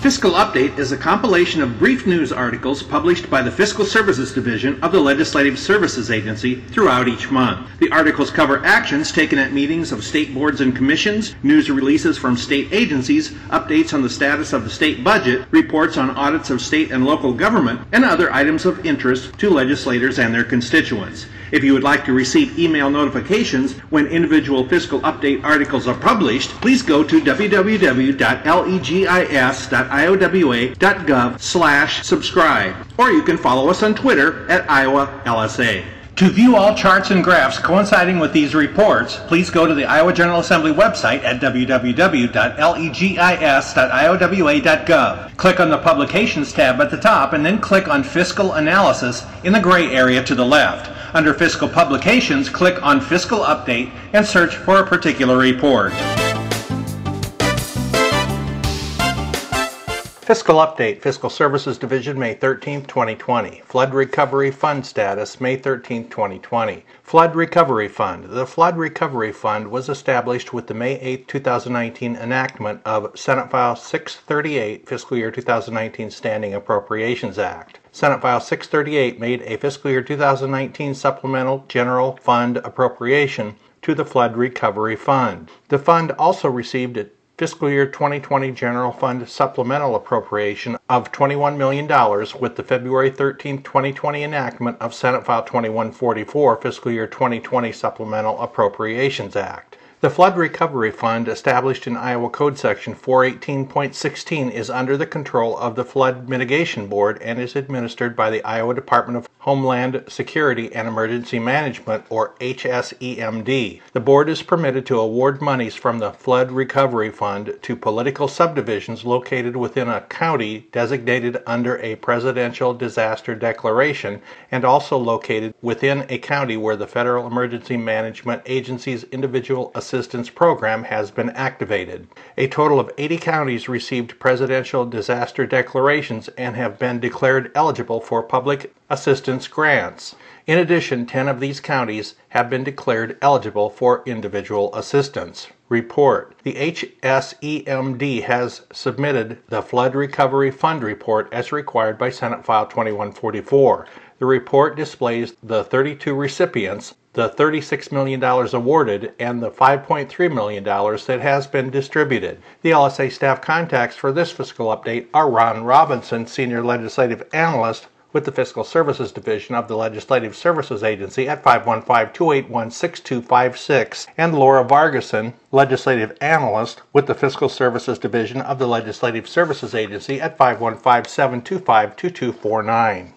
Fiscal Update is a compilation of brief news articles published by the Fiscal Services Division of the Legislative Services Agency throughout each month. The articles cover actions taken at meetings of state boards and commissions, news releases from state agencies, updates on the status of the state budget, reports on audits of state and local government, and other items of interest to legislators and their constituents. If you would like to receive email notifications when individual Fiscal Update articles are published, please go to www.legis.iowa.gov/subscribe, or you can follow us on Twitter at IowaLSA. To view all charts and graphs coinciding with these reports, please go to the Iowa General Assembly website at www.legis.iowa.gov. Click on the Publications tab at the top and then click on Fiscal Analysis in the gray area to the left. Under Fiscal Publications, click on Fiscal Update and search for a particular report. Fiscal Update, Fiscal Services Division, May 13, 2020. Flood Recovery Fund status, May 13, 2020. Flood Recovery Fund. The Flood Recovery Fund was established with the May 8, 2019 enactment of Senate File 638, Fiscal Year 2019 Standing Appropriations Act. Senate File 638 made a Fiscal Year 2019 Supplemental General Fund appropriation to the Flood Recovery Fund. The fund also received a Fiscal Year 2020 General Fund Supplemental Appropriation of $21 million with the February 13, 2020 enactment of Senate File 2144, Fiscal Year 2020 Supplemental Appropriations Act. The Flood Recovery Fund, established in Iowa Code Section 418.16, is under the control of the Flood Mitigation Board and is administered by the Iowa Department of Homeland Security and Emergency Management, or HSEMD. The board is permitted to award monies from the Flood Recovery Fund to political subdivisions located within a county designated under a presidential disaster declaration and also located within a county where the Federal Emergency Management Agency's Individual Assistance Program has been activated. A total of 80 counties received presidential disaster declarations and have been declared eligible for public assistance grants. In addition, 10 of these counties have been declared eligible for individual assistance. Report. The HSEMD has submitted the Flood Recovery Fund report as required by Senate File 2144. The report displays the 32 recipients, the $36 million awarded, and the $5.3 million that has been distributed. The LSA staff contacts for this fiscal update are Ron Robinson, Senior Legislative Analyst with the Fiscal Services Division of the Legislative Services Agency at 515-281-6256, and Laura Vargason, Legislative Analyst with the Fiscal Services Division of the Legislative Services Agency at 515-725-2249.